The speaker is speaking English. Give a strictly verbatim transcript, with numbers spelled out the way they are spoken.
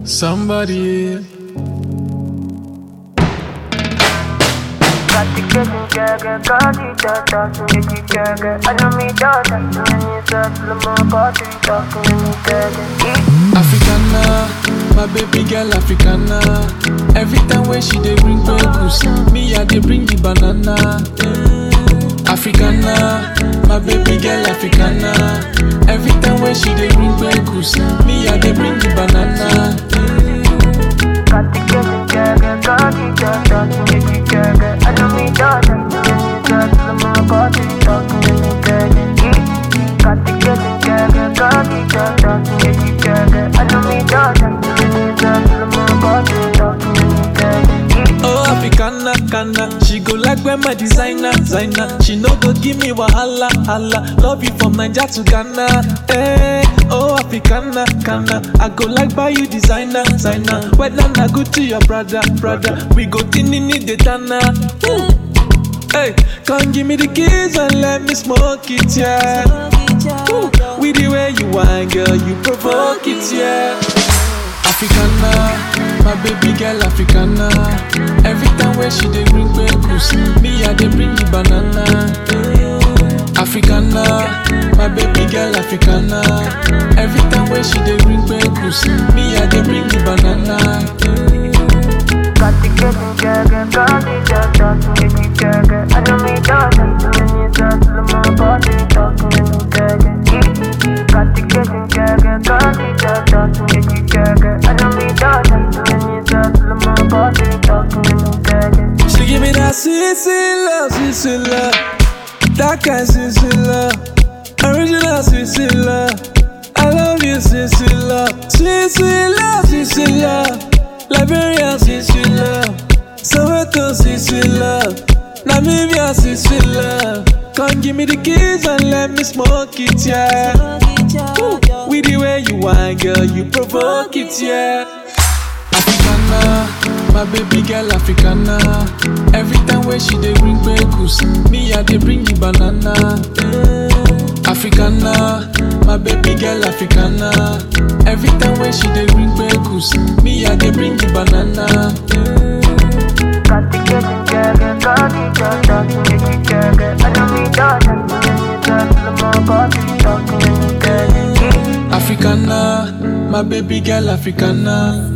Somebody. Africana, my baby girl Africana. Every time when she dey bring bambus, me I dey bring the banana. Africana, my baby girl Africana. Every time when she dey bring bambus, me I dey bring the banana. Oh, Africana, Kana, she go like when my designer, designer. She no go give me wahala, hala. Love you from Niger to Ghana. Hey, oh, Africana, Kana, I go like buy you designer, designer. Whether na good to your brother, brother. We go tinini the dana. Hey, come give me the keys and let me smoke it, yeah. Ooh, with the way you whine, girl, you provoke it, yeah. Africana, my baby girl Africana. Every time when she dey bring bambus, me I dey bring the banana. Africana, my baby girl Africana. Every time when she dey bring bambus, me I dey bring the banana. She give me that sweet, sweet love, sweet, sweet love. That kind sweet, sweet love. Original sweet, sweet love. I love you, sweet, sweet love. Sweet, sweet love, sweet, sweet love. Liberia, sweet, sweet love. Soweto, sweet, sweet love. Namibia, sweet, sweet love. Come give me the keys and let me smoke it, yeah. Ooh, with the way you whine, girl, you provoke it, yeah. Africana, my baby girl Africana. Every time when she dey bring bambus, me I dey bring the banana. Africana, my baby girl Africana. Every time when she dey bring bambus, me I dey bring the banana. Africana, my baby girl Africana.